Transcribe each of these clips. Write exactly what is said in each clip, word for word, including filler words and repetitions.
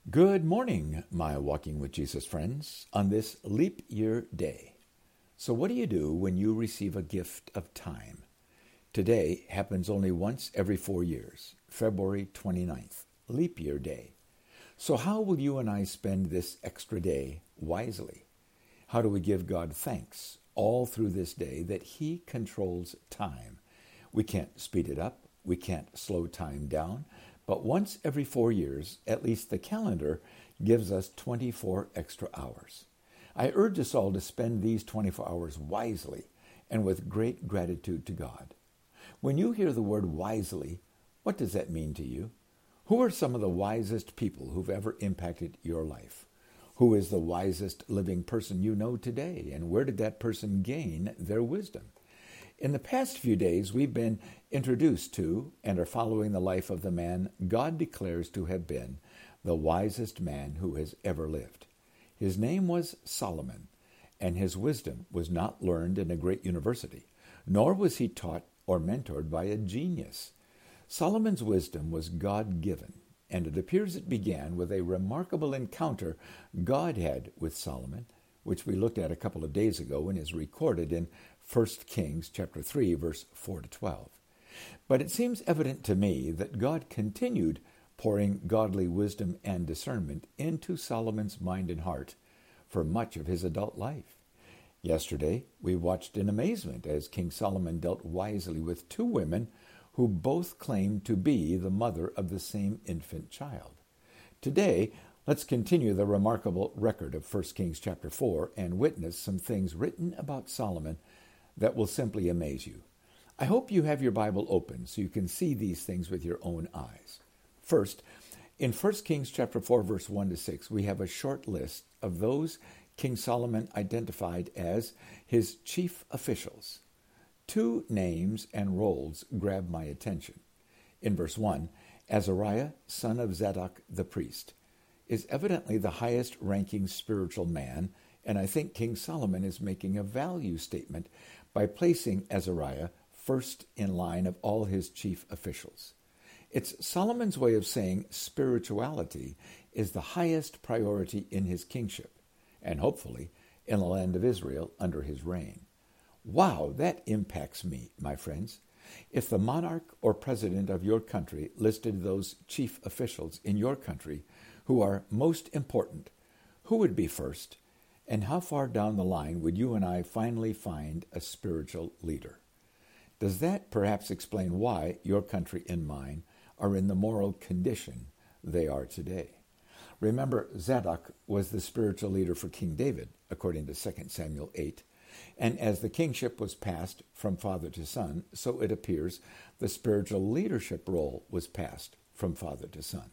Good morning, my Walking with Jesus friends, on this leap year day. So what do you do when you receive a gift of time? Today happens only once every four years, February twenty-ninth, leap year day. So how will you and I spend this extra day wisely? How do we give God thanks all through this day that He controls time? We can't speed it up. We can't slow time down. But once every four years, at least the calendar gives us twenty-four extra hours. I urge us all to spend these twenty-four hours wisely and with great gratitude to God. When you hear the word wisely, what does that mean to you? Who are some of the wisest people who've ever impacted your life? Who is the wisest living person you know today, and where did that person gain their wisdom? In the past few days, we've been introduced to and are following the life of the man God declares to have been the wisest man who has ever lived. His name was Solomon, and his wisdom was not learned in a great university, nor was he taught or mentored by a genius. Solomon's wisdom was God-given, and it appears it began with a remarkable encounter God had with Solomon, which we looked at a couple of days ago and is recorded in First Kings chapter three, verse four to twelve. But it seems evident to me that God continued pouring godly wisdom and discernment into Solomon's mind and heart for much of his adult life. Yesterday, we watched in amazement as King Solomon dealt wisely with two women who both claimed to be the mother of the same infant child. Today, let's continue the remarkable record of First Kings chapter four and witness some things written about Solomon that will simply amaze you. I hope you have your Bible open so you can see these things with your own eyes. First, in First Kings chapter four, verse one to six, we have a short list of those King Solomon identified as his chief officials. Two names and roles grab my attention. In verse one, Azariah, son of Zadok the priest, is evidently the highest-ranking spiritual man, and I think King Solomon is making a value statement by placing Azariah first in line of all his chief officials. It's Solomon's way of saying spirituality is the highest priority in his kingship, and hopefully in the land of Israel under his reign. Wow, that impacts me, my friends. If the monarch or president of your country listed those chief officials in your country who are most important, who would be first? And how far down the line would you and I finally find a spiritual leader? Does that perhaps explain why your country and mine are in the moral condition they are today? Remember, Zadok was the spiritual leader for King David, according to Second Samuel eight. And as the kingship was passed from father to son, so it appears the spiritual leadership role was passed from father to son.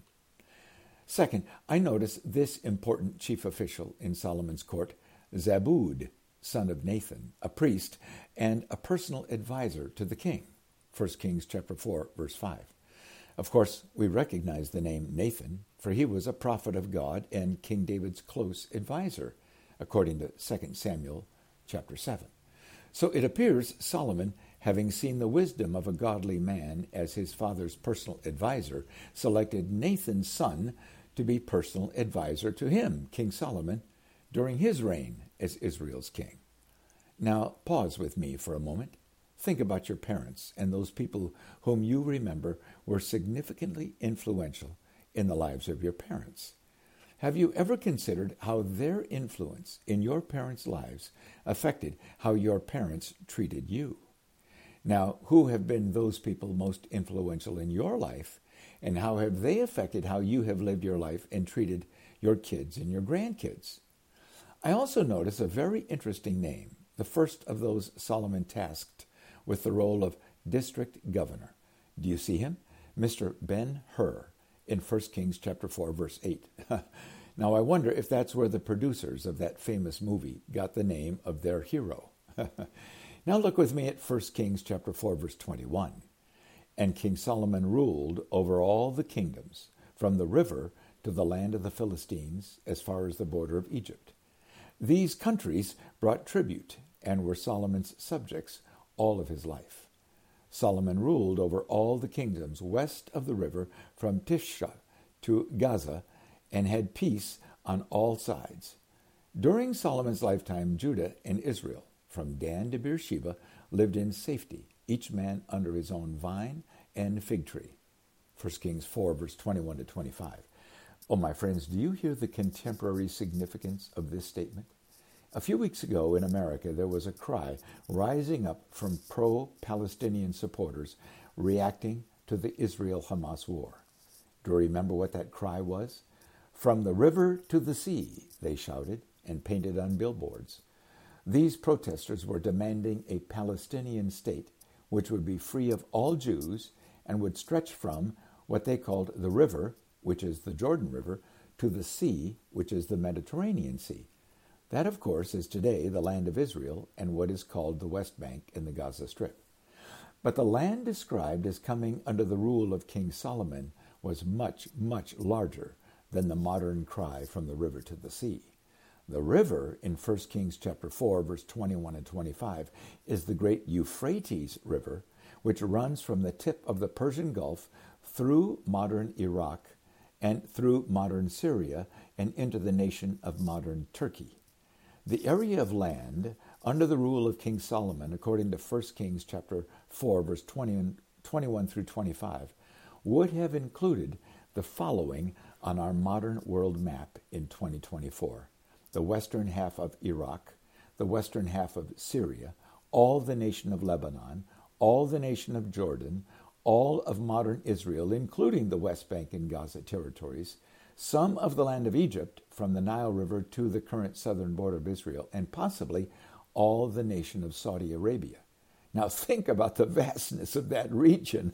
Second, I notice this important chief official in Solomon's court, Zabud, son of Nathan, a priest and a personal advisor to the king. First Kings chapter four, verse five. Of course, we recognize the name Nathan, for he was a prophet of God and King David's close advisor, according to Second Samuel chapter seven. So it appears Solomon, having seen the wisdom of a godly man as his father's personal advisor, selected Nathan's son to be personal advisor to him, King Solomon, during his reign as Israel's king. Now, pause with me for a moment. Think about your parents and those people whom you remember were significantly influential in the lives of your parents. Have you ever considered how their influence in your parents' lives affected how your parents treated you? Now, who have been those people most influential in your life, and how have they affected how you have lived your life and treated your kids and your grandkids? I also notice a very interesting name, the first of those Solomon tasked with the role of district governor. Do you see him? Mister Ben-Hur in First Kings chapter four, verse eight. Now, I wonder if that's where the producers of that famous movie got the name of their hero. Now look with me at First Kings chapter four, verse twenty-one. And King Solomon ruled over all the kingdoms, from the river to the land of the Philistines, as far as the border of Egypt. These countries brought tribute and were Solomon's subjects all of his life. Solomon ruled over all the kingdoms west of the river, from Tishah to Gaza, and had peace on all sides. During Solomon's lifetime, Judah and Israel, from Dan to Beersheba, lived in safety, each man under his own vine and fig tree. First Kings four, verse twenty-one to twenty-five. Oh, my friends, do you hear the contemporary significance of this statement? A few weeks ago in America, there was a cry rising up from pro-Palestinian supporters reacting to the Israel-Hamas war. Do you remember what that cry was? From the river to the sea, they shouted and painted on billboards. These protesters were demanding a Palestinian state which would be free of all Jews and would stretch from what they called the river, which is the Jordan River, to the sea, which is the Mediterranean Sea. That, of course, is today the land of Israel and what is called the West Bank and the Gaza Strip. But the land described as coming under the rule of King Solomon was much, much larger than the modern cry from the river to the sea. The river in First Kings chapter four, verse twenty-one and twenty-five, is the great Euphrates River, which runs from the tip of the Persian Gulf through modern Iraq and through modern Syria and into the nation of modern Turkey. The area of land under the rule of King Solomon, according to First Kings chapter four, verse twenty, twenty-one through twenty-five, would have included the following on our modern world map in twenty twenty-four. The western half of Iraq, the western half of Syria, all the nation of Lebanon, all the nation of Jordan, all of modern Israel, including the West Bank and Gaza territories, some of the land of Egypt from the Nile River to the current southern border of Israel, and possibly all the nation of Saudi Arabia. Now think about the vastness of that region.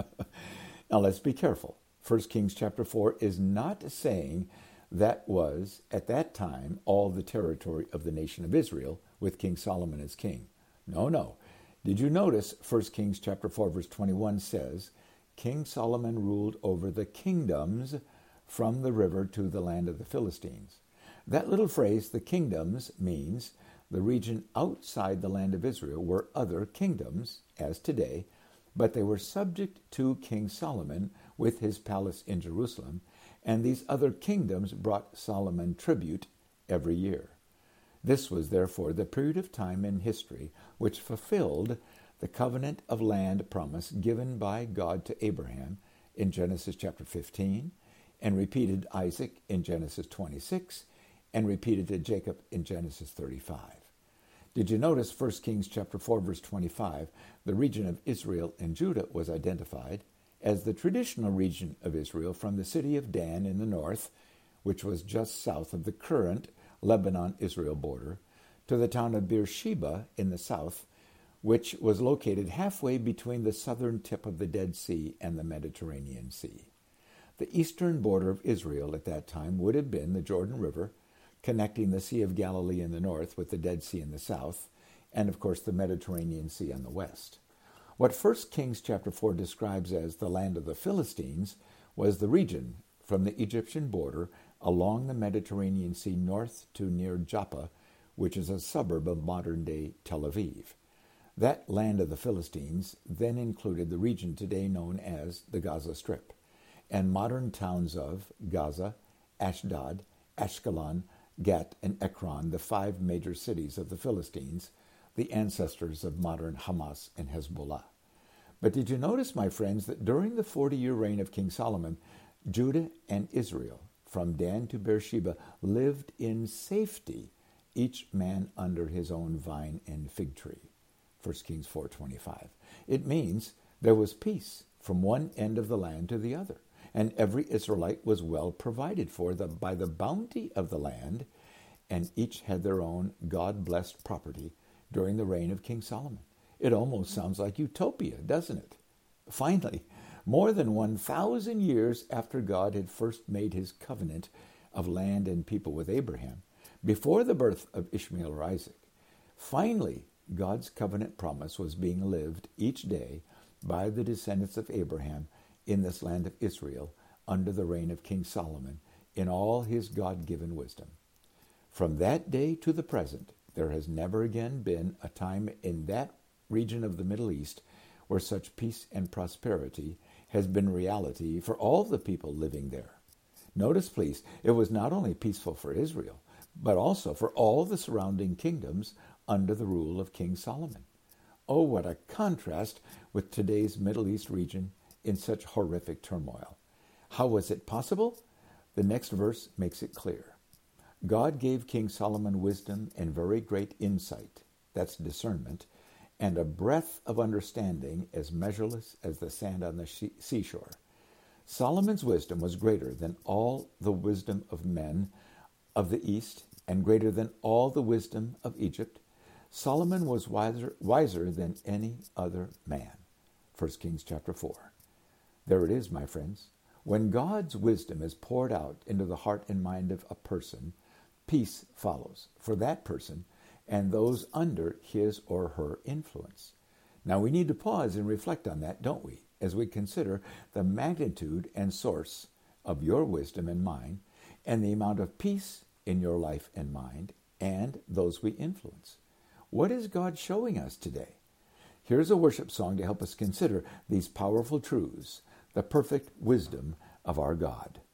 Now let's be careful. First Kings chapter four is not saying that was, at that time, all the territory of the nation of Israel with King Solomon as king. No, no. Did you notice First Kings chapter four, verse twenty-one says, King Solomon ruled over the kingdoms from the river to the land of the Philistines. That little phrase, the kingdoms, means the region outside the land of Israel were other kingdoms, as today, but they were subject to King Solomon with his palace in Jerusalem, and these other kingdoms brought Solomon tribute every year. This was therefore the period of time in history which fulfilled the covenant of land promise given by God to Abraham in Genesis chapter fifteen, and repeated Isaac in Genesis twenty-six, and repeated to Jacob in Genesis thirty-five. Did you notice First Kings chapter four, verse twenty-five, the region of Israel and Judah was identified as the traditional region of Israel from the city of Dan in the north, which was just south of the current Lebanon-Israel border, to the town of Beersheba in the south, which was located halfway between the southern tip of the Dead Sea and the Mediterranean Sea. The eastern border of Israel at that time would have been the Jordan River, connecting the Sea of Galilee in the north with the Dead Sea in the south, and of course the Mediterranean Sea on the west. What First Kings chapter four describes as the land of the Philistines was the region from the Egyptian border along the Mediterranean Sea north to near Joppa, which is a suburb of modern-day Tel Aviv. That land of the Philistines then included the region today known as the Gaza Strip, and modern towns of Gaza, Ashdod, Ashkelon, Gat, and Ekron, the five major cities of the Philistines, the ancestors of modern Hamas and Hezbollah. But did you notice, my friends, that during the forty-year reign of King Solomon, Judah and Israel, from Dan to Beersheba, lived in safety, each man under his own vine and fig tree? First Kings four twenty-five. It means there was peace from one end of the land to the other, and every Israelite was well provided for the, by the bounty of the land, and each had their own God-blessed property during the reign of King Solomon. It almost sounds like utopia, doesn't it? Finally, more than one thousand years after God had first made his covenant of land and people with Abraham, before the birth of Ishmael or Isaac, finally God's covenant promise was being lived each day by the descendants of Abraham in this land of Israel under the reign of King Solomon in all his God-given wisdom. From that day to the present, there has never again been a time in that region of the Middle East where such peace and prosperity has been reality for all the people living there. Notice, please, it was not only peaceful for Israel, but also for all the surrounding kingdoms under the rule of King Solomon. Oh, what a contrast with today's Middle East region in such horrific turmoil. How was it possible? The next verse makes it clear. God gave King Solomon wisdom and very great insight, that's discernment, and a breadth of understanding as measureless as the sand on the seashore. Solomon's wisdom was greater than all the wisdom of men of the East and greater than all the wisdom of Egypt. Solomon was wiser, wiser than any other man. First Kings chapter four. There it is, my friends. When God's wisdom is poured out into the heart and mind of a person, peace follows for that person and those under his or her influence. Now we need to pause and reflect on that, don't we, as we consider the magnitude and source of your wisdom and mine and the amount of peace in your life and mind and those we influence. What is God showing us today? Here's a worship song to help us consider these powerful truths, the perfect wisdom of our God.